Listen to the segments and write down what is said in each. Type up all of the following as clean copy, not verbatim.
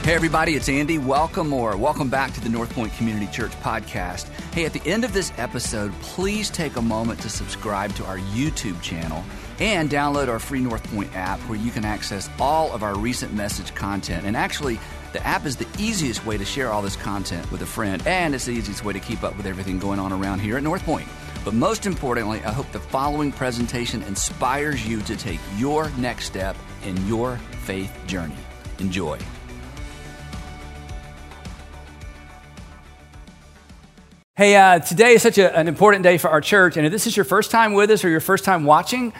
Hey everybody, it's Andy. Welcome back to the North Point Community Church podcast. Hey, at the end of this episode, please take a moment to subscribe to our YouTube channel and download our free North Point app where you can access all of our recent message content. And actually, the app is the easiest way to share all this content with a friend, and it's the easiest way to keep up with everything going on around here at North Point. But most importantly, I hope the following presentation inspires you to take your next step in your faith journey. Enjoy. Hey, today is such an important day for our church, and if this is your first time with us or your first time watching,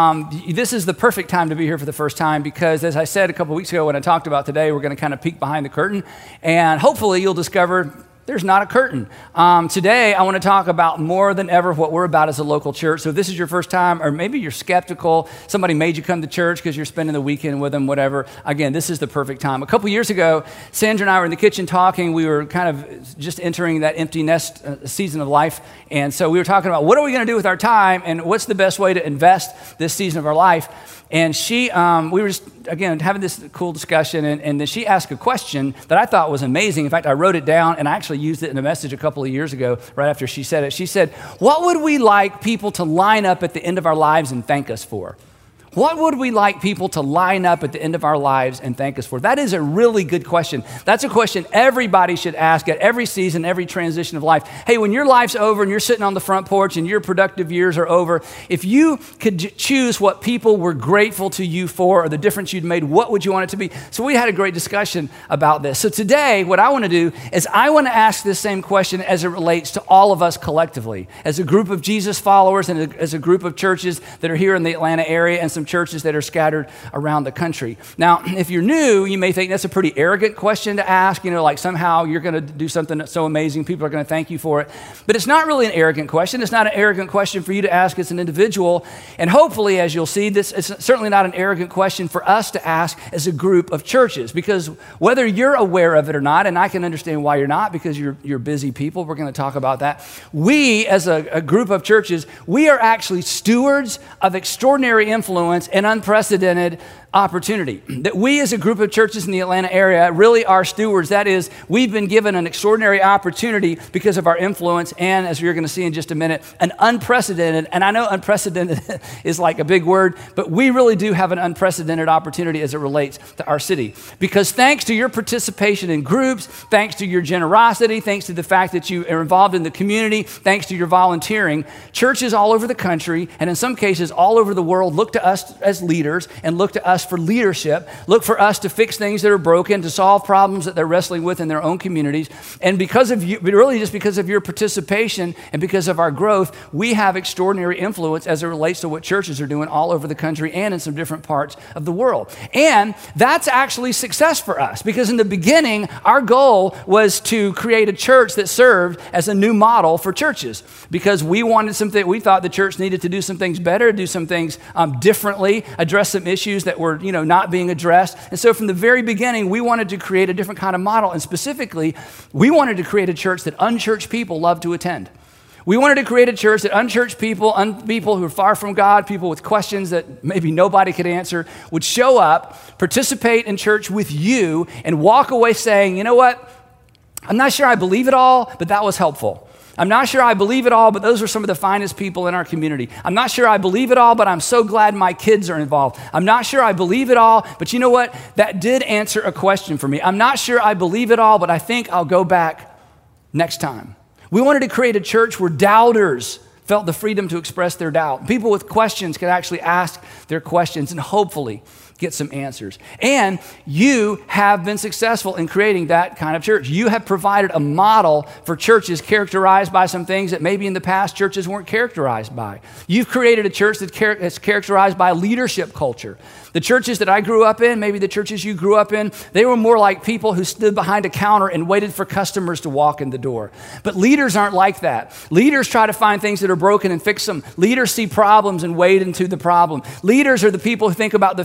this is the perfect time to be here for the first time because, as I said a couple weeks ago when I talked about today, we're going to kind of peek behind the curtain, and hopefully you'll discover there's not a curtain. Today, I want to talk about more than ever what we're about as a local church. So if this is your first time, or maybe you're skeptical, somebody made you come to church because you're spending the weekend with them, whatever. Again, this is the perfect time. A couple years ago, Sandra and I were in the kitchen talking. We were kind of just entering that empty nest season of life. And so we were talking about what are we going to do with our time and what's the best way to invest this season of our life. And we were just, again, having this cool discussion, and then she asked a question that I thought was amazing. In fact, I wrote it down, and I actually used it in a message a couple of years ago, right after she said it. She said, what would we like people to line up at the end of our lives and thank us for? What would we like people to line up at the end of our lives and thank us for? That is a really good question. That's a question everybody should ask at every season, every transition of life. Hey, when your life's over and you're sitting on the front porch and your productive years are over, if you could choose what people were grateful to you for or the difference you'd made, what would you want it to be? So we had a great discussion about this. So today, what I want to do is I want to ask this same question as it relates to all of us collectively, as a group of Jesus followers and as a group of churches that are here in the Atlanta area and some churches that are scattered around the country. Now, if you're new, you may think that's a pretty arrogant question to ask, like somehow you're going to do something that's so amazing, people are going to thank you for it. But it's not really an arrogant question. It's not an arrogant question for you to ask as an individual. And hopefully, as you'll see, this is certainly not an arrogant question for us to ask as a group of churches, because whether you're aware of it or not, and I can understand why you're not, because you're busy people, we're going to talk about that. We, as a group of churches, we are actually stewards of extraordinary influence and unprecedented opportunity. That we as a group of churches in the Atlanta area really are stewards. That is, we've been given an extraordinary opportunity because of our influence and, as you're going to see in just a minute, an unprecedented, and I know unprecedented is like a big word, but we really do have an unprecedented opportunity as it relates to our city. Because thanks to your participation in groups, thanks to your generosity, thanks to the fact that you are involved in the community, thanks to your volunteering, churches all over the country, and in some cases all over the world, look to us as leaders and look to us for leadership, look for us to fix things that are broken, to solve problems that they're wrestling with in their own communities. And because of you, but really just because of your participation and because of our growth, we have extraordinary influence as it relates to what churches are doing all over the country and in some different parts of the world. And that's actually success for us, because in the beginning, our goal was to create a church that served as a new model for churches, because we wanted something, we thought the church needed to do some things better, do some things differently, address some issues that were not being addressed. And so from the very beginning, we wanted to create a different kind of model. And specifically, we wanted to create a church that unchurched people love to attend. We wanted to create a church that unchurched people, people who are far from God, people with questions that maybe nobody could answer, would show up, participate in church with you, and walk away saying, you know what? I'm not sure I believe it all, but that was helpful. I'm not sure I believe it all, but those are some of the finest people in our community. I'm not sure I believe it all, but I'm so glad my kids are involved. I'm not sure I believe it all, but you know what? That did answer a question for me. I'm not sure I believe it all, but I think I'll go back next time. We wanted to create a church where doubters felt the freedom to express their doubt. People with questions could actually ask their questions and hopefully get some answers. And you have been successful in creating that kind of church. You have provided a model for churches characterized by some things that maybe in the past churches weren't characterized by. You've created a church that's characterized by leadership culture. The churches that I grew up in, maybe the churches you grew up in, they were more like people who stood behind a counter and waited for customers to walk in the door. But leaders aren't like that. Leaders try to find things that are broken and fix them. Leaders see problems and wade into the problem. Leaders are the people who think about the future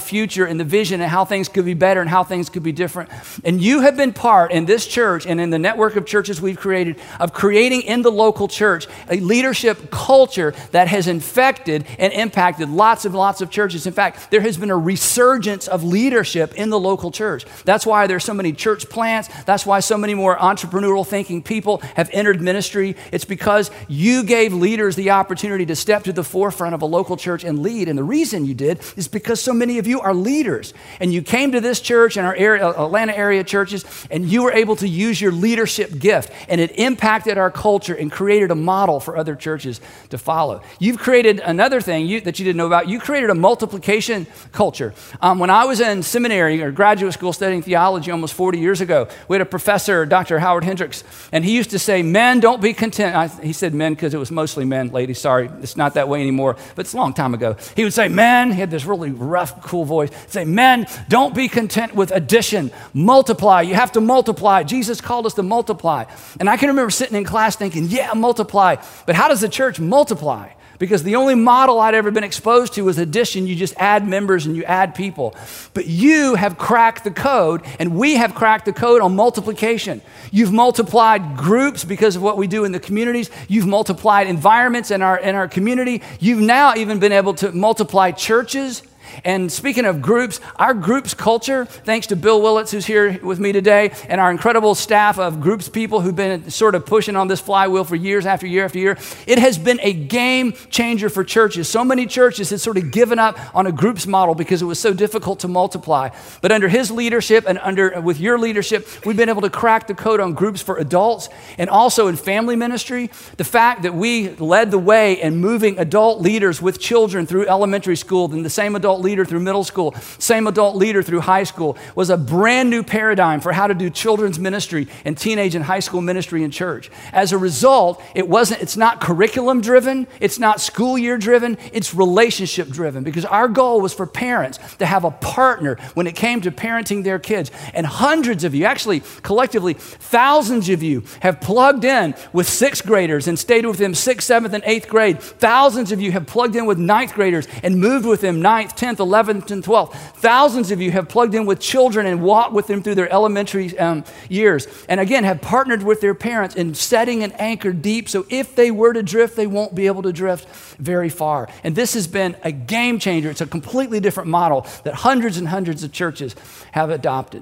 and the vision and how things could be better and how things could be different. And you have been part in this church and in the network of churches we've created of creating in the local church a leadership culture that has infected and impacted lots of churches. In fact, there has been a resurgence of leadership in the local church. That's why there's so many church plants. That's why so many more entrepreneurial thinking people have entered ministry. It's because you gave leaders the opportunity to step to the forefront of a local church and lead. And the reason you did is because so many of you are leaders. And you came to this church and our area, Atlanta area churches, and you were able to use your leadership gift. And it impacted our culture and created a model for other churches to follow. You've created another thing that you didn't know about. You created a multiplication culture. When I was in seminary or graduate school studying theology almost 40 years ago, we had a professor, Dr. Howard Hendricks, and he used to say, men, don't be content. He said men because it was mostly men, ladies, sorry. It's not that way anymore, but it's a long time ago. He would say, men, he had this really rough, cool voice, say, men, don't be content with addition, multiply. You have to multiply. Jesus called us to multiply. And I can remember sitting in class thinking, yeah, multiply. But how does the church multiply? Because the only model I'd ever been exposed to was addition. You just add members and you add people. But you have cracked the code, and we have cracked the code on multiplication. You've multiplied groups because of what we do in the communities. You've multiplied environments in our community. You've now even been able to multiply churches. And speaking of groups, our groups culture, thanks to Bill Willits, who's here with me today, and our incredible staff of groups people who've been sort of pushing on this flywheel for years after year after year, it has been a game changer for churches. So many churches had sort of given up on a groups model because it was so difficult to multiply. But under his leadership and with your leadership, we've been able to crack the code on groups for adults and also in family ministry. The fact that we led the way in moving adult leaders with children through elementary school, then the same adult leader through middle school, same adult leader through high school, was a brand new paradigm for how to do children's ministry and teenage and high school ministry in church. As a result, it's not curriculum driven, it's not school year driven, it's relationship driven, because our goal was for parents to have a partner when it came to parenting their kids. And hundreds of you, actually collectively thousands of you, have plugged in with sixth graders and stayed with them 6th, 7th, and 8th grade. Thousands of you have plugged in with ninth graders and moved with them 9th, 10th, 11th, and 12th. Thousands of you have plugged in with children and walked with them through their elementary years. And again, have partnered with their parents in setting an anchor deep so if they were to drift, they won't be able to drift very far. And this has been a game changer. It's a completely different model that hundreds and hundreds of churches have adopted.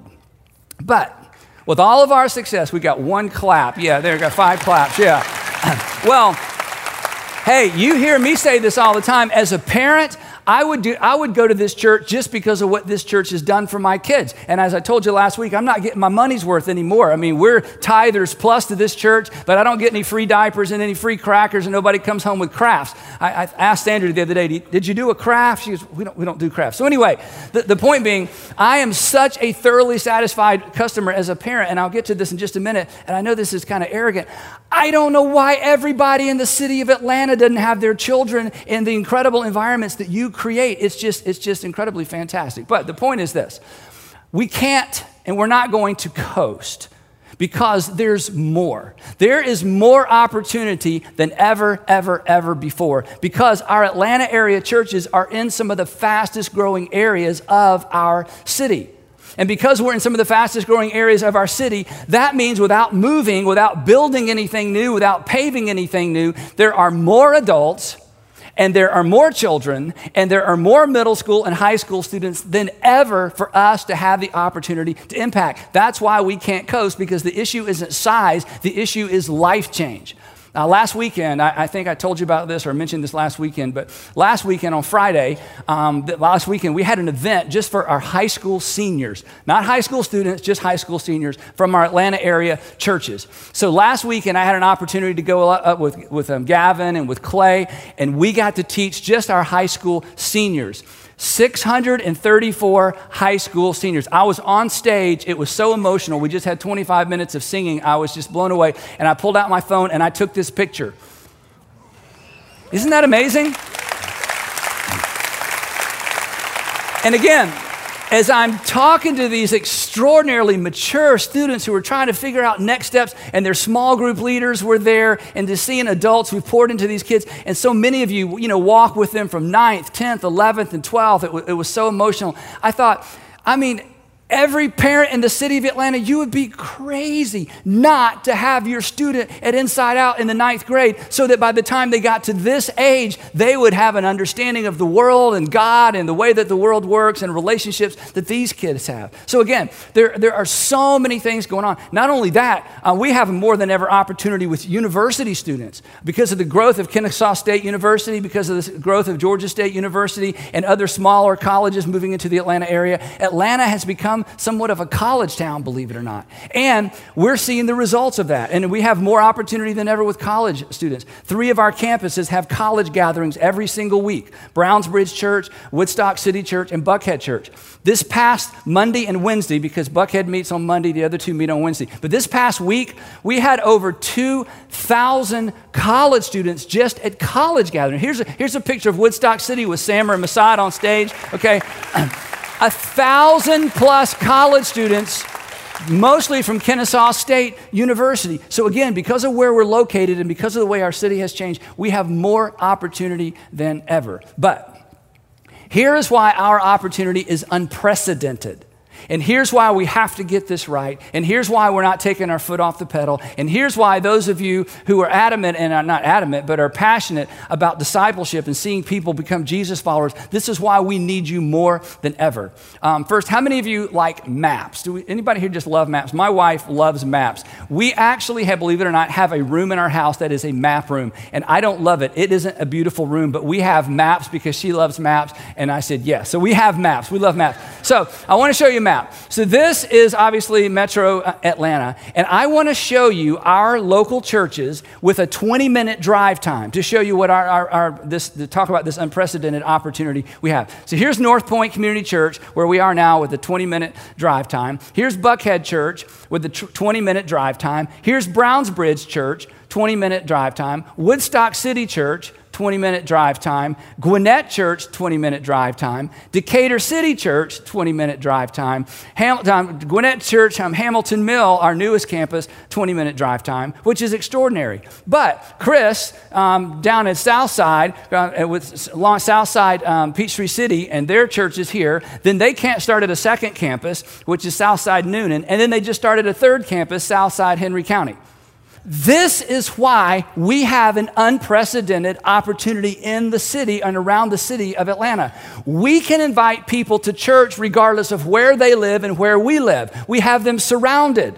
But with all of our success, we got one clap. Yeah, there we got 5 claps. Yeah. Well, hey, you hear me say this all the time. As a parent, I would go to this church just because of what this church has done for my kids. And as I told you last week, I'm not getting my money's worth anymore. I mean, we're tithers plus to this church, but I don't get any free diapers and any free crackers, and nobody comes home with crafts. I asked Sandra the other day, did you do a craft? She goes, we don't do crafts. So anyway, the point being, I am such a thoroughly satisfied customer as a parent, and I'll get to this in just a minute, and I know this is kind of arrogant. I don't know why everybody in the city of Atlanta doesn't have their children in the incredible environments that you create. It's just incredibly fantastic. But the point is this: we can't and we're not going to coast, because there's more. There is more opportunity than ever before, because our Atlanta area churches are in some of the fastest growing areas of our city. And because we're in some of the fastest growing areas of our city, that means without moving, without building anything new, without paving anything new, there are more adults, and there are more children, and there are more middle school and high school students than ever for us to have the opportunity to impact. That's why we can't coast, because the issue isn't size, the issue is life change. Now, last weekend, I think I told you about this or mentioned this last weekend, but last weekend on Friday, we had an event just for our high school seniors, not high school students, just high school seniors from our Atlanta area churches. So last weekend, I had an opportunity to go up with Gavin and with Clay, and we got to teach just our high school seniors. 634 high school seniors. I was on stage. It was so emotional. We just had 25 minutes of singing. I was just blown away. And I pulled out my phone and I took this picture. Isn't that amazing? And as I'm talking to these extraordinarily mature students who are trying to figure out next steps, and their small group leaders were there, and to seeing adults who poured into these kids, and so many of you, walk with them from 9th, 10th, 11th, and 12th. It was so emotional. I thought, every parent in the city of Atlanta, you would be crazy not to have your student at Inside Out in the 9th grade, so that by the time they got to this age, they would have an understanding of the world and God and the way that the world works and relationships that these kids have. So again, there are so many things going on. Not only that, we have more than ever opportunity with university students because of the growth of Kennesaw State University, because of the growth of Georgia State University and other smaller colleges moving into the Atlanta area. Atlanta has become somewhat of a college town, believe it or not. And we're seeing the results of that. And we have more opportunity than ever with college students. 3 of our campuses have college gatherings every single week: Brownsbridge Church, Woodstock City Church, and Buckhead Church. This past Monday and Wednesday, because Buckhead meets on Monday, the other 2 meet on Wednesday. But this past week, we had over 2,000 college students just at college gatherings. Here's a picture of Woodstock City with Sammer and Masad on stage, okay? 1,000 plus college students, mostly from Kennesaw State University. So again, because of where we're located and because of the way our city has changed, we have more opportunity than ever. But here is why our opportunity is unprecedented. And here's why we have to get this right. And here's why we're not taking our foot off the pedal. And here's why those of you who are adamant, and are not adamant, but are passionate about discipleship and seeing people become Jesus followers, this is why we need you more than ever. First, how many of you like maps? Anybody here just love maps? My wife loves maps. We actually have, believe it or not, have a room in our house that is a map room. And I don't love it. It isn't a beautiful room, but we have maps because she loves maps. And I said, yes. So we have maps. We love maps. So I want to show you a map. So this is obviously Metro Atlanta, and I want to show you our local churches with a 20-minute drive time to show you what to talk about this unprecedented opportunity we have. So here's North Point Community Church, where we are now with a 20-minute drive time. Here's Buckhead Church with a 20-minute drive time. Here's Brownsbridge Church, 20-minute drive time. Woodstock City Church, 20-minute drive time. Gwinnett Church, 20-minute drive time. Decatur City Church, 20-minute drive time. Gwinnett Church, Hamilton Mill, our newest campus, 20-minute drive time, which is extraordinary. But Chris, down at Southside, along Southside Peachtree City, and their church is here, then they started a second campus, which is Southside Noonan, and then they just started a third campus, Southside Henry County. This is why we have an unprecedented opportunity in the city and around the city of Atlanta. We can invite people to church regardless of where they live and where we live. We have them surrounded.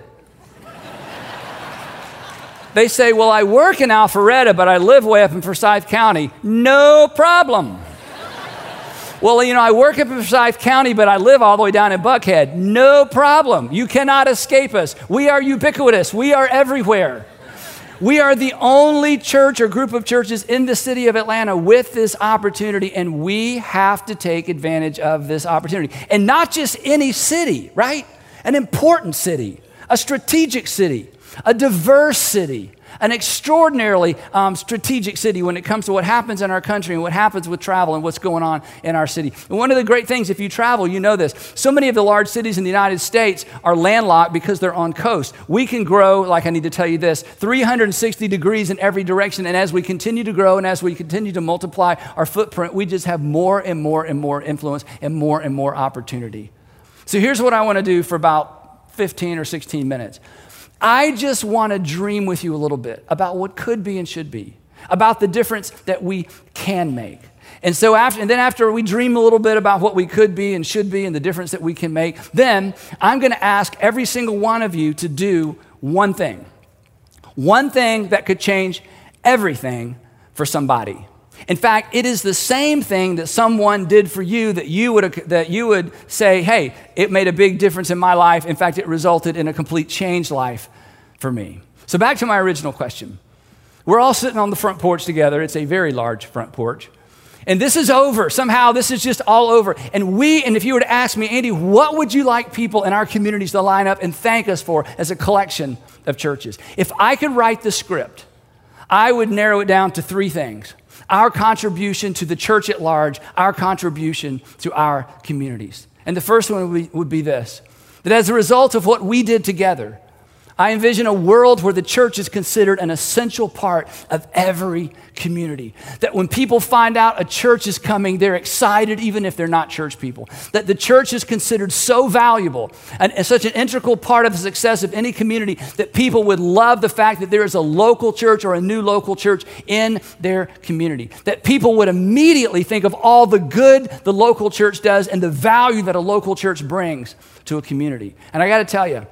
They say, well, I work in Alpharetta, but I live way up in Forsyth County. No problem. Well, I work up in Forsyth County, but I live all the way down in Buckhead. No problem. You cannot escape us. We are ubiquitous. We are everywhere. We are the only church or group of churches in the city of Atlanta with this opportunity, and we have to take advantage of this opportunity. And not just any city, right? An important city, a strategic city, a diverse city, an extraordinarily strategic city when it comes to what happens in our country and what happens with travel and what's going on in our city. And one of the great things, if you travel, you know this. So many of the large cities in the United States are landlocked because they're on coast. We can grow, like I need to tell you this, 360 degrees in every direction. And as we continue to grow and as we continue to multiply our footprint, we just have more and more and more influence and more opportunity. So here's what I want to do for about 15 or 16 minutes. I just want to dream with you a little bit about what could be and should be, about the difference that we can make. And so after we dream a little bit about what we could be and should be and the difference that we can make, then I'm going to ask every single one of you to do one thing that could change everything for somebody. In fact, it is the same thing that someone did for you that you would say, hey, it made a big difference in my life. In fact, it resulted in a complete changed life for me. So back to my original question. We're all sitting on the front porch together. It's a very large front porch. And this is over. Somehow this is just all over. And if you were to ask me, Andy, what would you like people in our communities to line up and thank us for as a collection of churches? If I could write the script, I would narrow it down to 3 things. our contribution to the church at large, our contribution to our communities. And the first one would be this, that as a result of what we did together, I envision a world where the church is considered an essential part of every community. That when people find out a church is coming, they're excited even if they're not church people. That the church is considered so valuable and such an integral part of the success of any community that people would love the fact that there is a local church or a new local church in their community. That people would immediately think of all the good the local church does and the value that a local church brings to a community. And I got to tell you,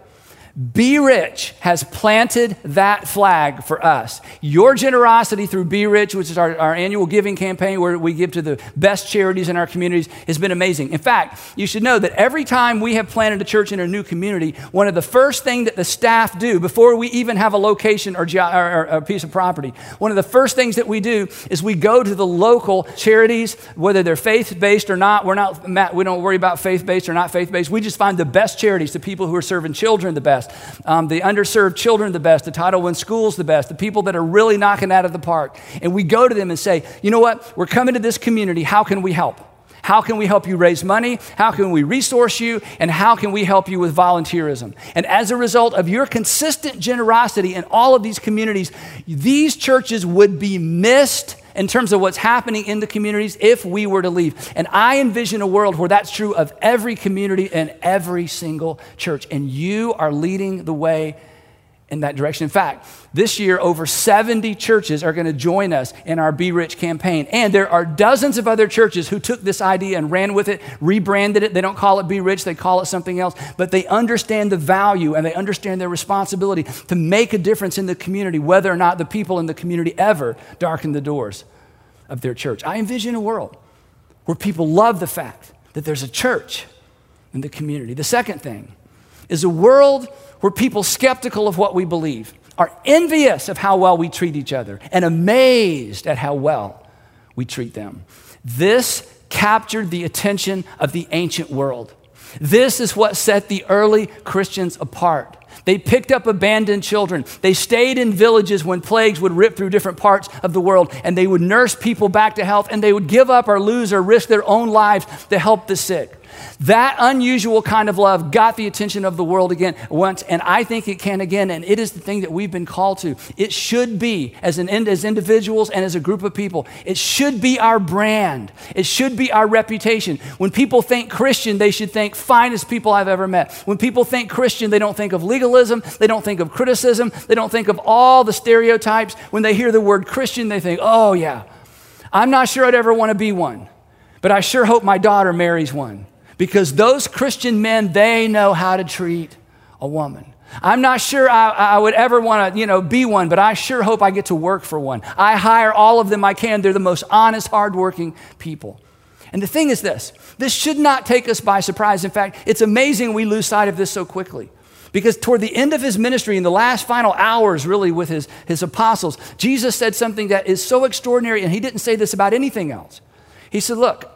Be Rich has planted that flag for us. Your generosity through Be Rich, which is our annual giving campaign where we give to the best charities in our communities, has been amazing. In fact, you should know that every time we have planted a church in a new community, one of the first things that the staff do before we even have a location or a piece of property, one of the first things that we do is we go to the local charities, whether they're faith-based or not. We don't worry about faith-based or not faith-based. We just find the best charities, the people who are serving children the best, the underserved children the best, the Title I schools the best, the people that are really knocking out of the park. And we go to them and say, you know what? We're coming to this community. How can we help? How can we help you raise money? How can we resource you? And how can we help you with volunteerism? And as a result of your consistent generosity in all of these communities, these churches would be missed in terms of what's happening in the communities if we were to leave. And I envision a world where that's true of every community and every single church. And you are leading the way in that direction. In fact, this year, over 70 churches are going to join us in our Be Rich campaign. And there are dozens of other churches who took this idea and ran with it, rebranded it. They don't call it Be Rich, they call it something else. But they understand the value and they understand their responsibility to make a difference in the community, whether or not the people in the community ever darken the doors of their church. I envision a world where people love the fact that there's a church in the community. The second thing is a world where people skeptical of what we believe are envious of how well we treat each other and amazed at how well we treat them. This captured the attention of the ancient world. This is what set the early Christians apart. They picked up abandoned children. They stayed in villages when plagues would rip through different parts of the world, and they would nurse people back to health, and they would give up or lose or risk their own lives to help the sick. That unusual kind of love got the attention of the world again once, and I think it can again, and it is the thing that we've been called to. It should be, as individuals and as a group of people, it should be our brand. It should be our reputation. When people think Christian, they should think finest people I've ever met. When people think Christian, they don't think of legalism, they don't think of criticism, they don't think of all the stereotypes. When they hear the word Christian, they think, oh yeah, I'm not sure I'd ever want to be one, but I sure hope my daughter marries one. Because those Christian men, they know how to treat a woman. I'm not sure I would ever want to, be one, but I sure hope I get to work for one. I hire all of them I can. They're the most honest, hardworking people. And the thing is this should not take us by surprise. In fact, it's amazing we lose sight of this so quickly. Because toward the end of his ministry, in the last final hours really with his apostles, Jesus said something that is so extraordinary, and he didn't say this about anything else. He said, look,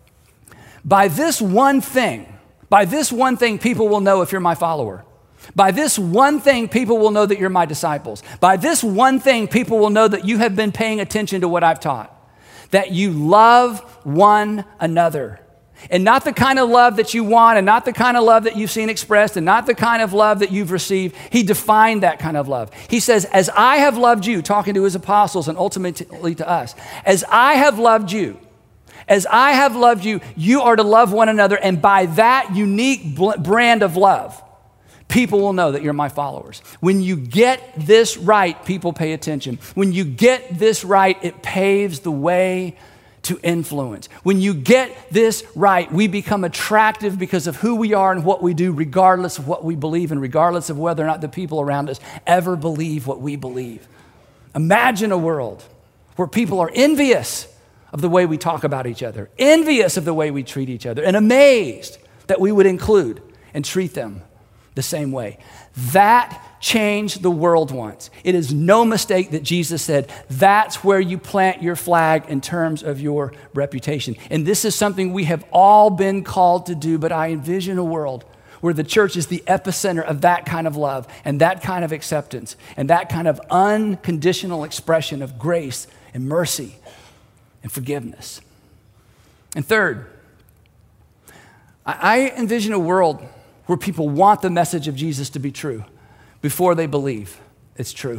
by this one thing, people will know if you're my follower. By this one thing, people will know that you're my disciples. By this one thing, people will know that you have been paying attention to what I've taught, that you love one another. And not the kind of love that you want, and not the kind of love that you've seen expressed, and not the kind of love that you've received. He defined that kind of love. He says, as I have loved you, talking to his apostles and ultimately to us, as I have loved you, you are to love one another. And by that unique brand of love, people will know that you're my followers. When you get this right, people pay attention. When you get this right, it paves the way to influence. When you get this right, we become attractive because of who we are and what we do, regardless of what we believe and regardless of whether or not the people around us ever believe what we believe. Imagine a world where people are envious of the way we talk about each other, envious of the way we treat each other, and amazed that we would include and treat them the same way. That changed the world once. It is no mistake that Jesus said, that's where you plant your flag in terms of your reputation. And this is something we have all been called to do, but I envision a world where the church is the epicenter of that kind of love and that kind of acceptance and that kind of unconditional expression of grace and mercy and forgiveness. And third, I envision a world where people want the message of Jesus to be true before they believe it's true.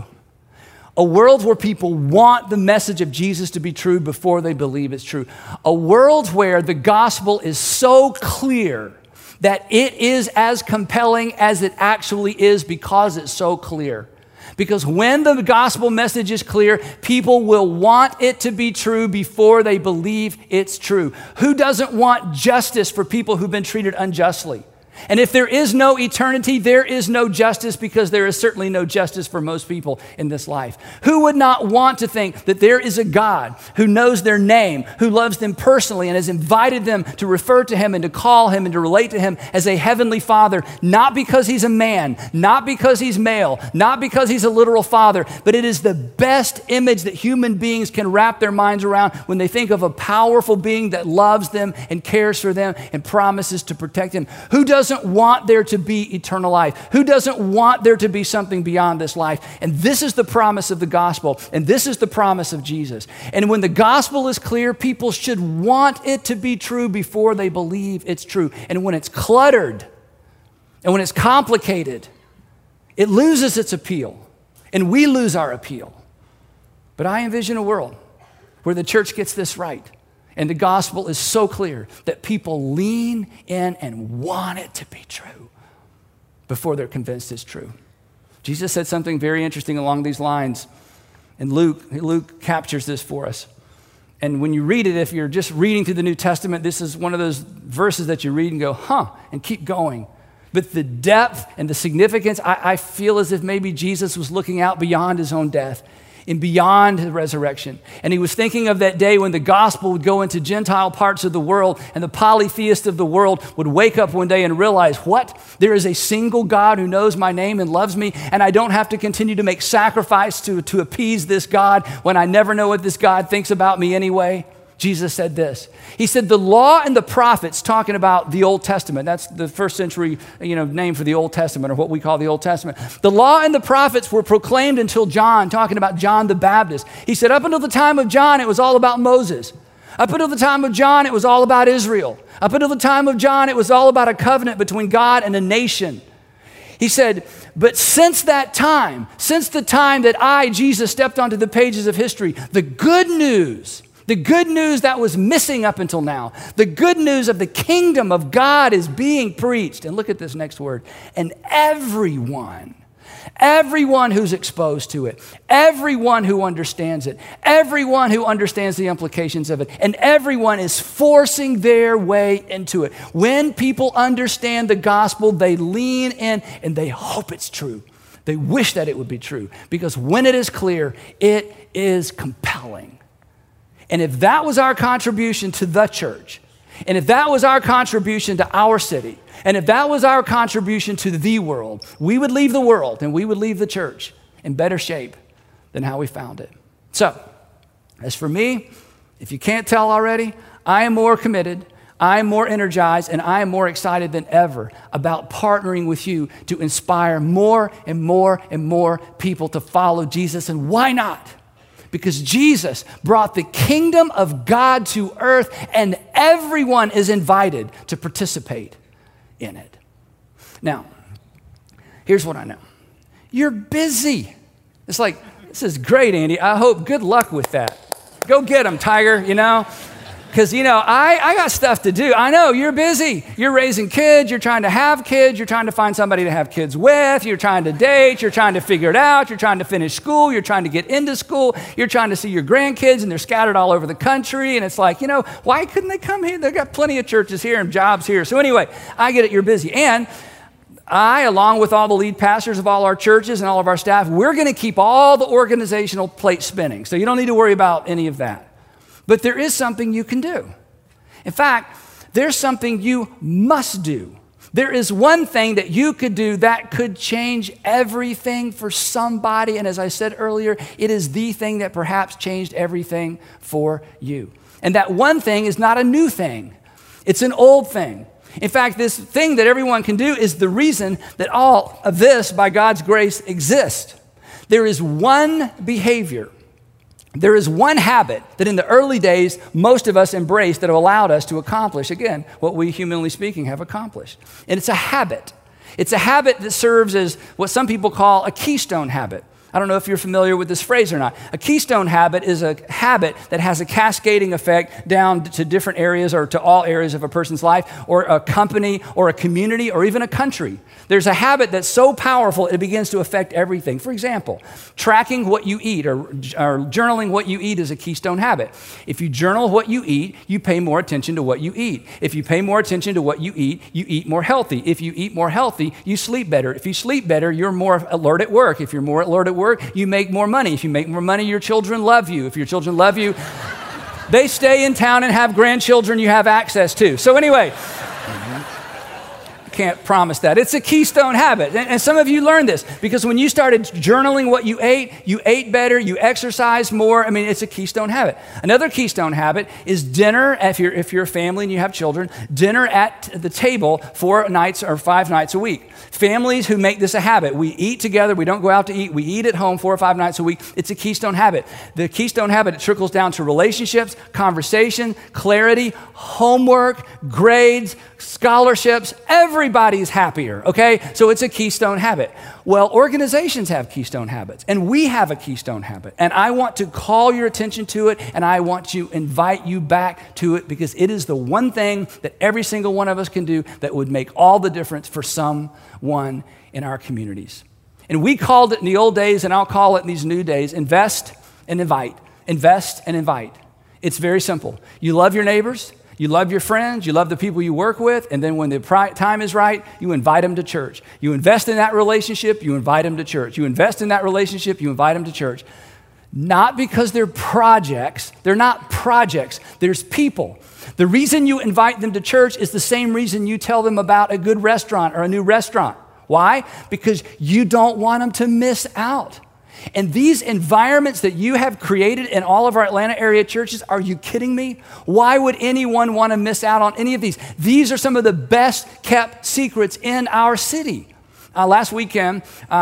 A world where people want the message of Jesus to be true before they believe it's true. A world where the gospel is so clear that it is as compelling as it actually is because it's so clear. Because when the gospel message is clear, people will want it to be true before they believe it's true. Who doesn't want justice for people who've been treated unjustly? And if there is no eternity, there is no justice, because there is certainly no justice for most people in this life. Who would not want to think that there is a God who knows their name, who loves them personally and has invited them to refer to him and to call him and to relate to him as a heavenly father, not because he's a man, not because he's male, not because he's a literal father, but it is the best image that human beings can wrap their minds around when they think of a powerful being that loves them and cares for them and promises to protect them. Who doesn't want there to be eternal life? Who doesn't want there to be something beyond this life? And this is the promise of the gospel, and this is the promise of Jesus. And when the gospel is clear, people should want it to be true before they believe it's true. And when it's cluttered and when it's complicated, it loses its appeal, and we lose our appeal. But I envision a world where the church gets this right, and the gospel is so clear that people lean in and want it to be true before they're convinced it's true. Jesus said something very interesting along these lines, and Luke captures this for us. And when you read it, if you're just reading through the New Testament, this is one of those verses that you read and go, and keep going. But the depth and the significance, I feel as if maybe Jesus was looking out beyond his own death and beyond the resurrection. And he was thinking of that day when the gospel would go into Gentile parts of the world, and the polytheist of the world would wake up one day and realize, what? There is a single God who knows my name and loves me, and I don't have to continue to make sacrifice to appease this God when I never know what this God thinks about me anyway. Jesus said this. He said, the law and the prophets, talking about the Old Testament. That's the first century, name for the Old Testament, or what we call the Old Testament. The law and the prophets were proclaimed until John, talking about John the Baptist. He said, up until the time of John, it was all about Moses. Up until the time of John, it was all about Israel. Up until the time of John, it was all about a covenant between God and a nation. He said, but since that time, since the time that I, Jesus, stepped onto the pages of history, the good news that was missing up until now, the good news of the kingdom of God is being preached. And look at this next word. And everyone who's exposed to it, everyone who understands it, everyone who understands the implications of it, and everyone is forcing their way into it. When people understand the gospel, they lean in and they hope it's true. They wish that it would be true, because when it is clear, it is compelling. And if that was our contribution to the church, and if that was our contribution to our city, and if that was our contribution to the world, we would leave the world and we would leave the church in better shape than how we found it. So, as for me, if you can't tell already, I am more committed, I am more energized, and I am more excited than ever about partnering with you to inspire more and more and more people to follow Jesus. And why not? Because Jesus brought the kingdom of God to earth, and everyone is invited to participate in it. Now, here's what I know. You're busy. It's like, this is great, Andy. I hope good luck with that. Go get them, Tiger, Because, I got stuff to do. I know, you're busy. You're raising kids. You're trying to have kids. You're trying to find somebody to have kids with. You're trying to date. You're trying to figure it out. You're trying to finish school. You're trying to get into school. You're trying to see your grandkids, and they're scattered all over the country. And it's like, why couldn't they come here? They've got plenty of churches here and jobs here. So anyway, I get it. You're busy. And I, along with all the lead pastors of all our churches and all of our staff, we're going to keep all the organizational plates spinning. So you don't need to worry about any of that. But there is something you can do. In fact, there's something you must do. There is one thing that you could do that could change everything for somebody. And as I said earlier, it is the thing that perhaps changed everything for you. And that one thing is not a new thing. It's an old thing. In fact, this thing that everyone can do is the reason that all of this, by God's grace, exists. There is one behavior There is one habit that in the early days, most of us embraced that have allowed us to accomplish, again, what we, humanly speaking, have accomplished. And it's a habit. It's a habit that serves as what some people call a keystone habit. I don't know if you're familiar with this phrase or not. A keystone habit is a habit that has a cascading effect down to different areas or to all areas of a person's life or a company or a community or even a country. There's a habit that's so powerful it begins to affect everything. For example, tracking what you eat or journaling what you eat is a keystone habit. If you journal what you eat, you pay more attention to what you eat. If you pay more attention to what you eat more healthy. If you eat more healthy, you sleep better. If you sleep better, you're more alert at work. If you're more alert at work, you make more money. If you make more money, your children love you. If your children love you, they stay in town and have grandchildren you have access to. So anyway, can't promise that. It's a keystone habit. And some of you learned this because when you started journaling what you ate better, you exercised more. I mean, it's a keystone habit. Another keystone habit is dinner, if you're a family and you have children, dinner at the table 4 nights or 5 nights a week. Families who make this a habit, we eat together, we don't go out to eat, we eat at home 4 or 5 nights a week. It's a keystone habit. The keystone habit, it trickles down to relationships, conversation, clarity, homework, grades, scholarships. Everybody's happier, okay? So it's a keystone habit. Well, organizations have keystone habits, and we have a keystone habit. And I want to call your attention to it, and I want to invite you back to it because it is the one thing that every single one of us can do that would make all the difference for someone in our communities. And we called it in the old days, and I'll call it in these new days, invest and invite. Invest and invite. It's very simple. You love your neighbors. You love your friends, you love the people you work with, and then when the time is right, you invite them to church. You invest in that relationship, you invite them to church. You invest in that relationship, you invite them to church. Not because they're projects. They're not projects. There's people. The reason you invite them to church is the same reason you tell them about a good restaurant or a new restaurant. Why? Because you don't want them to miss out. And these environments that you have created in all of our Atlanta area churches, are you kidding me? Why would anyone want to miss out on any of these? These are some of the best kept secrets in our city. Last week in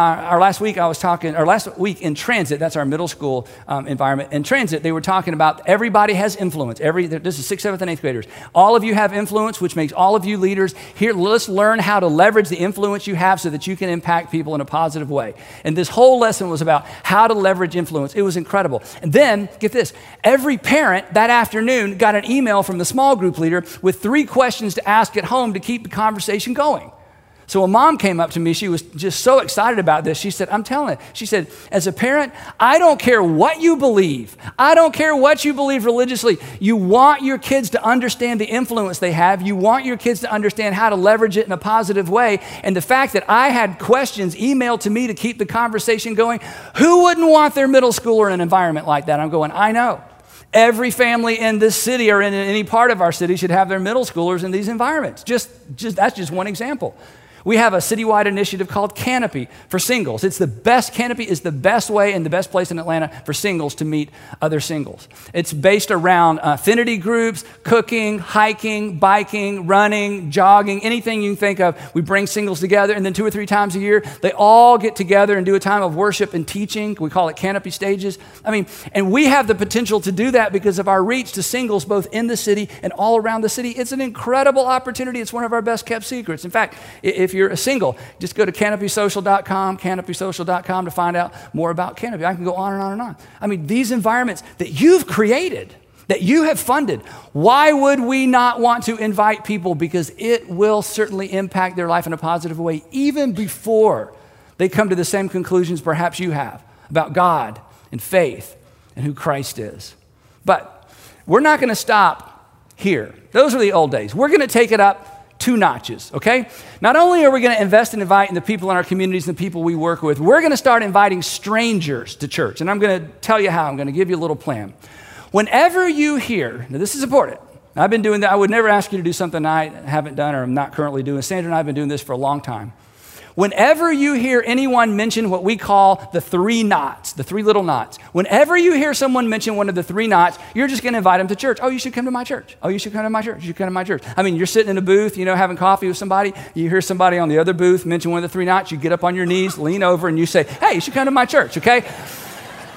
Transit, that's our middle school environment. In Transit, they were talking about everybody has influence. This is 6th, 7th, and 8th graders. All of you have influence, which makes all of you leaders. Here, let's learn how to leverage the influence you have so that you can impact people in a positive way. And this whole lesson was about how to leverage influence. It was incredible. And then, get this, every parent that afternoon got an email from the small group leader with 3 questions to ask at home to keep the conversation going. So a mom came up to me. She was just so excited about this. She said, I'm telling it. She said, as a parent, I don't care what you believe. I don't care what you believe religiously. You want your kids to understand the influence they have. You want your kids to understand how to leverage it in a positive way. And the fact that I had questions emailed to me to keep the conversation going, who wouldn't want their middle schooler in an environment like that? I'm going, I know. Every family in this city or in any part of our city should have their middle schoolers in these environments. That's just one example. We have a citywide initiative called Canopy for singles. Canopy is the best way and the best place in Atlanta for singles to meet other singles. It's based around affinity groups, cooking, hiking, biking, running, jogging, anything you can think of. We bring singles together, and then 2 or 3 times a year, they all get together and do a time of worship and teaching. We call it Canopy Stages. And we have the potential to do that because of our reach to singles both in the city and all around the city. It's an incredible opportunity. It's one of our best kept secrets. In fact, if you're a single, just go to canopysocial.com to find out more about Canopy. I can go on and on and on. These environments that you've created, that you have funded, why would we not want to invite people? Because it will certainly impact their life in a positive way, even before they come to the same conclusions perhaps you have about God and faith and who Christ is. But we're not going to stop here. Those are the old days. We're going to take it up 2 notches, okay? Not only are we going to invest and invite in the people in our communities and the people we work with, we're going to start inviting strangers to church. And I'm going to tell you how. I'm going to give you a little plan. Whenever you hear, now this is important. I've been doing that. I would never ask you to do something I haven't done or I'm not currently doing. Sandra and I have been doing this for a long time. Whenever you hear anyone mention what we call the 3 knots, the 3 little knots, whenever you hear someone mention one of the 3 knots, you're just going to invite them to church. Oh, you should come to my church. Oh, you should come to my church. You should come to my church. You're sitting in a booth, having coffee with somebody. You hear somebody on the other booth mention one of the 3 knots. You get up on your knees, lean over, and you say, hey, you should come to my church, okay?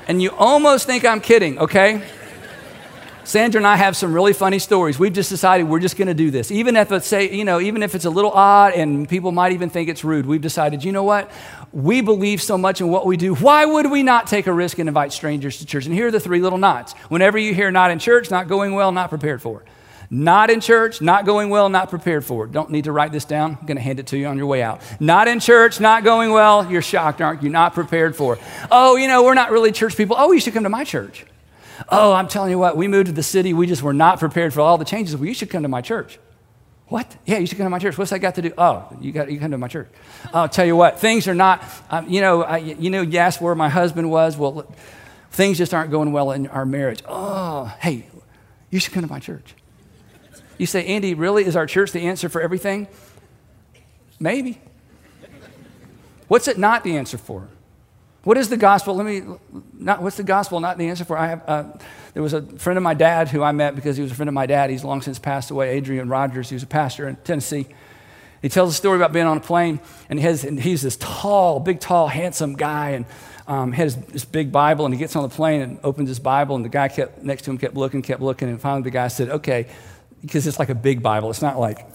And you almost think I'm kidding, okay? Sandra and I have some really funny stories. We've just decided we're just going to do this. Even if it's even if it's a little odd and people might even think it's rude, we've decided, you know what? We believe so much in what we do. Why would we not take a risk and invite strangers to church? And here are the 3 little nots. Whenever you hear not in church, not going well, not prepared for. Not in church, not going well, not prepared for. Don't need to write this down. I'm going to hand it to you on your way out. Not in church, not going well. You're shocked, aren't you? Not prepared for. Oh, we're not really church people. Oh, you should come to my church. Oh, I'm telling you what, we moved to the city. We just were not prepared for all the changes. Well, you should come to my church. What? Yeah, you should come to my church. What's that got to do? Oh, you come to my church. I'll tell you what, things are not, you asked where my husband was. Well, things just aren't going well in our marriage. Oh, hey, you should come to my church. You say, Andy, really? Is our church the answer for everything? Maybe. What's it not the answer for? What is the gospel? What's the gospel not the answer for? There was a friend of my dad who I met because he was a friend of my dad. He's long since passed away, Adrian Rogers. He was a pastor in Tennessee. He tells a story about being on a plane, and he's this big, tall, handsome guy, and had this big Bible, and he gets on the plane and opens his Bible, and the guy next to him kept looking, and finally the guy said, okay, because it's like a big Bible. It's not like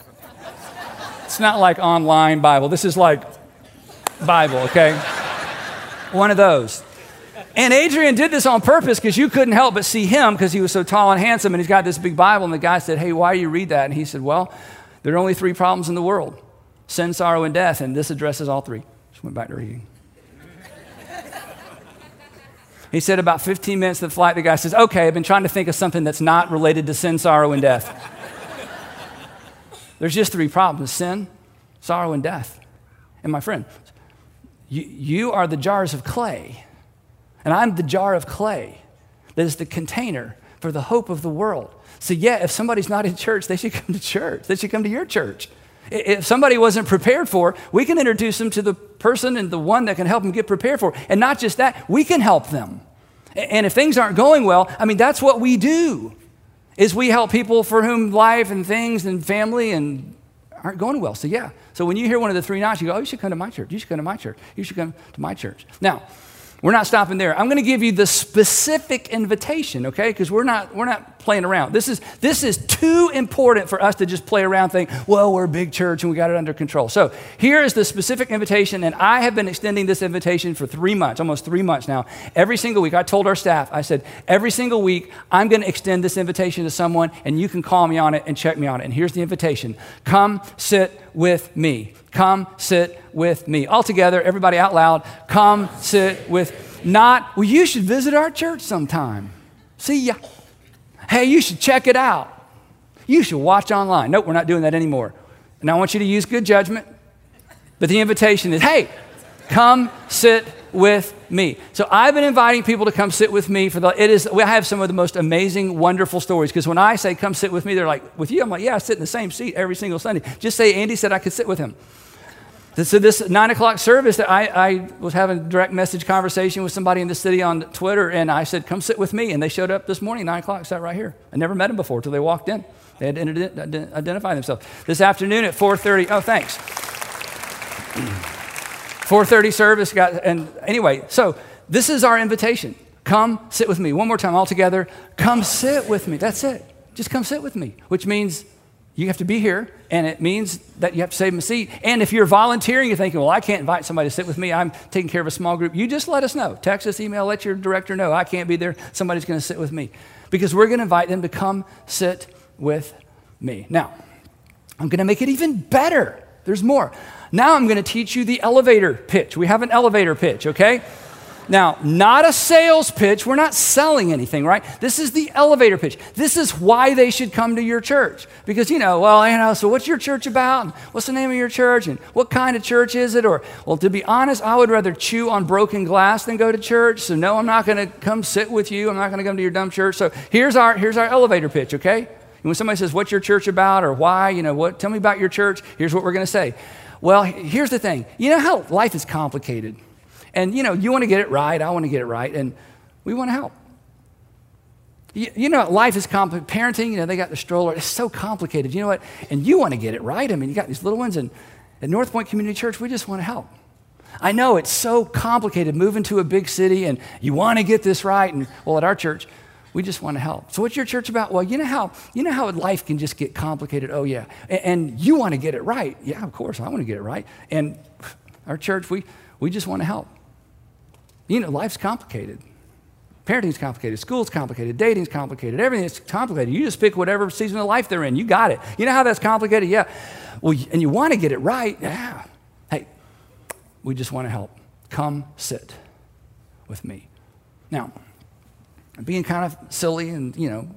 online Bible. This is like Bible, okay? One of those. And Adrian did this on purpose because you couldn't help but see him because he was so tall and handsome, and he's got this big Bible, and the guy said, hey, why do you read that? And he said, well, there are only 3 problems in the world: sin, sorrow, and death, and this addresses all 3. Just went back to reading. He said about 15 minutes of the flight, the guy says, okay, I've been trying to think of something that's not related to sin, sorrow, and death. There's just 3 problems: sin, sorrow, and death. And my friend, you are the jars of clay, and I'm the jar of clay that is the container for the hope of the world. So yeah, if somebody's not in church, they should come to church. They should come to your church. If somebody wasn't prepared for, we can introduce them to the person and the one that can help them get prepared for. And not just that, we can help them. And if things aren't going well, that's what we do, is we help people for whom life and things and family and aren't going well. So yeah. So when you hear one of the 3 nots, you go, oh, you should come to my church. You should come to my church. You should come to my church. Now, we're not stopping there. I'm going to give you the specific invitation, okay? Because we're not playing around. This is too important for us to just play around, think, well, we're a big church and we got it under control. So here is the specific invitation, and I have been extending this invitation for 3 months, almost 3 months now. Every single week, I told our staff, I said, every single week, I'm going to extend this invitation to someone, and you can call me on it and check me on it. And here's the invitation: come sit with me. Come sit with me. All together, everybody out loud, come sit with, not, well, you should visit our church sometime. See ya. Hey, you should check it out. You should watch online. Nope, we're not doing that anymore. And I want you to use good judgment. But the invitation is, hey, come sit with me. So I've been inviting people to come sit with me I have some of the most amazing, wonderful stories. Because when I say come sit with me, they're like, with you? I'm like, yeah, I sit in the same seat every single Sunday. Just say Andy said I could sit with him. So this 9:00 service, that I was having a direct message conversation with somebody in the city on Twitter, and I said, come sit with me. And they showed up this morning, 9:00, sat right here. I never met them before until they walked in. They had to identify themselves. This afternoon at 4:30, oh, thanks. 4:30 service, anyway, so this is our invitation. Come sit with me. One more time, all together. Come sit with me. That's it. Just come sit with me, which means you have to be here, and it means that you have to save them a seat. And if you're volunteering, you're thinking, well, I can't invite somebody to sit with me. I'm taking care of a small group. You just let us know. Text us, email, let your director know. I can't be there. Somebody's going to sit with me. Because we're going to invite them to come sit with me. Now, I'm going to make it even better. There's more. Now I'm going to teach you the elevator pitch. We have an elevator pitch, okay? Now, not a sales pitch. We're not selling anything, right? This is the elevator pitch. This is why they should come to your church. Because, so what's your church about? And what's the name of your church? And what kind of church is it? Or, well, to be honest, I would rather chew on broken glass than go to church. So no, I'm not going to come sit with you. I'm not going to come to your dumb church. So here's our elevator pitch, okay? And when somebody says, what's your church about? Or why? Tell me about your church. Here's what we're going to say. Well, here's the thing. You know how life is complicated? And, you want to get it right. I want to get it right. And we want to help. Life is complicated. Parenting, they got the stroller. It's so complicated. You know what? And you want to get it right. You got these little ones. And at North Point Community Church, we just want to help. I know it's so complicated moving to a big city and you want to get this right. And well, at our church, we just want to help. So what's your church about? Well, you know how life can just get complicated? Oh, yeah. And you want to get it right. Yeah, of course, I want to get it right. And our church, we just want to help. You know, life's complicated. Parenting's complicated. School's complicated. Dating's complicated. Everything's complicated. You just pick whatever season of life they're in. You got it. You know how that's complicated? Yeah. Well, and you want to get it right. Yeah. Hey, we just want to help. Come sit with me. Now, I'm being kind of silly and,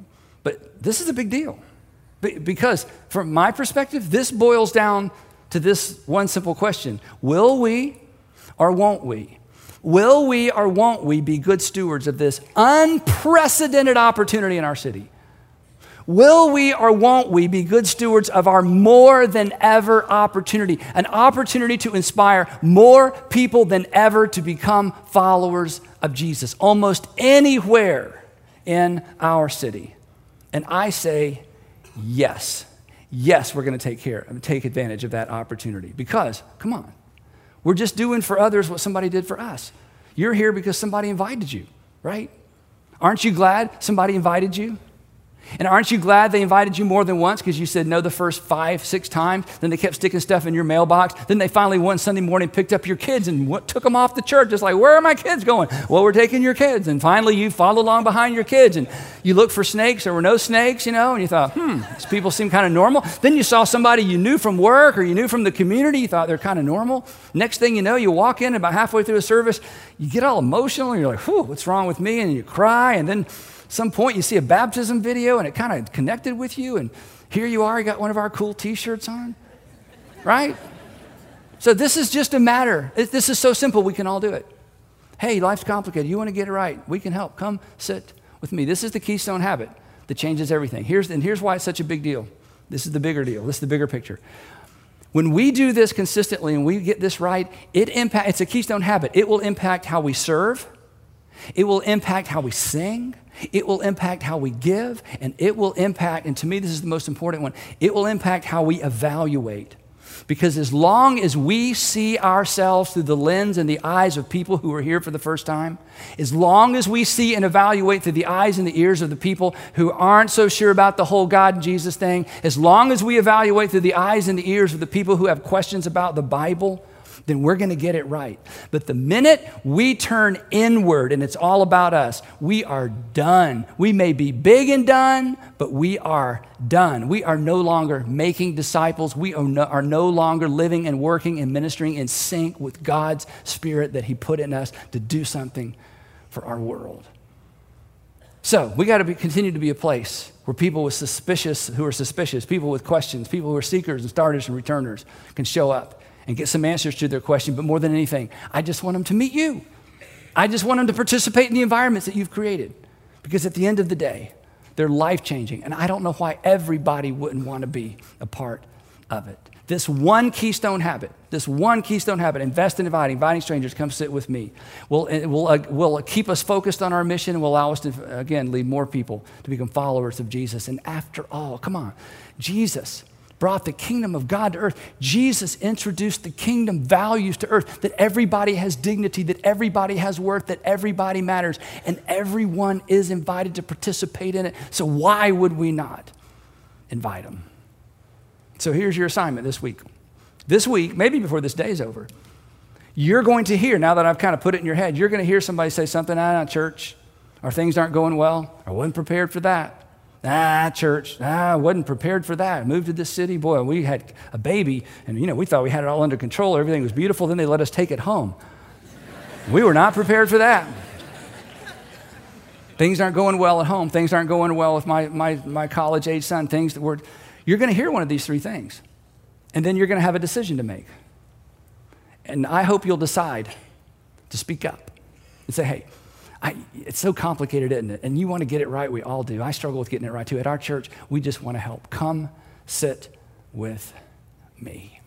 but this is a big deal. Because from my perspective, this boils down to this one simple question. Will we or won't we? Will we or won't we be good stewards of this unprecedented opportunity in our city? Will we or won't we be good stewards of our more than ever opportunity, an opportunity to inspire more people than ever to become followers of Jesus, almost anywhere in our city? And I say, yes. Yes, we're going to take advantage of that opportunity because, come on, we're just doing for others what somebody did for us. You're here because somebody invited you, right? Aren't you glad somebody invited you? And aren't you glad they invited you more than once because you said no the first 5, 6 times? Then they kept sticking stuff in your mailbox. Then they finally one Sunday morning picked up your kids and took them off the church. Just like, where are my kids going? Well, we're taking your kids. And finally you followed along behind your kids and you looked for snakes. There were no snakes, and you thought, these people seem kind of normal. Then you saw somebody you knew from work or you knew from the community. You thought they're kind of normal. Next thing you know, you walk in and about halfway through a service, you get all emotional and you're like, what's wrong with me? And you cry and then some point you see a baptism video and it kind of connected with you and here you are, you got one of our cool t-shirts on, right? So this is just a matter. This is so simple, we can all do it. Hey, life's complicated. You want to get it right. We can help. Come sit with me. This is the Keystone habit that changes everything. Here's why it's such a big deal. This is the bigger deal. This is the bigger picture. When we do this consistently and we get this right, it's a Keystone habit. It will impact how we serve. It will impact how we sing. It will impact how we give. And it will impact, and to me this is the most important one, it will impact how we evaluate. Because as long as we see ourselves through the lens and the eyes of people who are here for the first time, as long as we see and evaluate through the eyes and the ears of the people who aren't so sure about the whole God and Jesus thing, as long as we evaluate through the eyes and the ears of the people who have questions about the Bible, then we're going to get it right. But the minute we turn inward and it's all about us, we are done. We may be big and done, but we are done. We are no longer making disciples. We are no longer living and working and ministering in sync with God's Spirit that He put in us to do something for our world. So we got to continue to be a place where people who are suspicious, people with questions, people who are seekers and starters and returners can show up and get some answers to their question. But more than anything, I just want them to meet you. I just want them to participate in the environments that you've created. Because at the end of the day, they're life-changing. And I don't know why everybody wouldn't want to be a part of it. This one keystone habit, invest in inviting strangers, come sit with me, will keep us focused on our mission and will allow us to, again, lead more people to become followers of Jesus. And after all, come on, Jesus brought the kingdom of God to earth. Jesus introduced the kingdom values to earth, that everybody has dignity, that everybody has worth, that everybody matters, and everyone is invited to participate in it. So why would we not invite them? So here's your assignment this week. This week, maybe before this day is over, you're going to hear, now that I've kind of put it in your head, you're going to hear somebody say something, church, or things aren't going well. I wasn't prepared for that. Church, I wasn't prepared for that. I moved to this city, boy, we had a baby, and we thought we had it all under control. Everything was beautiful. Then they let us take it home. We were not prepared for that. Things aren't going well at home. Things aren't going well with my college-age son. You're going to hear one of these 3 things, and then you're going to have a decision to make. And I hope you'll decide to speak up and say, hey, it's so complicated, isn't it? And you want to get it right. We all do. I struggle with getting it right too. At our church, we just want to help. Come sit with me.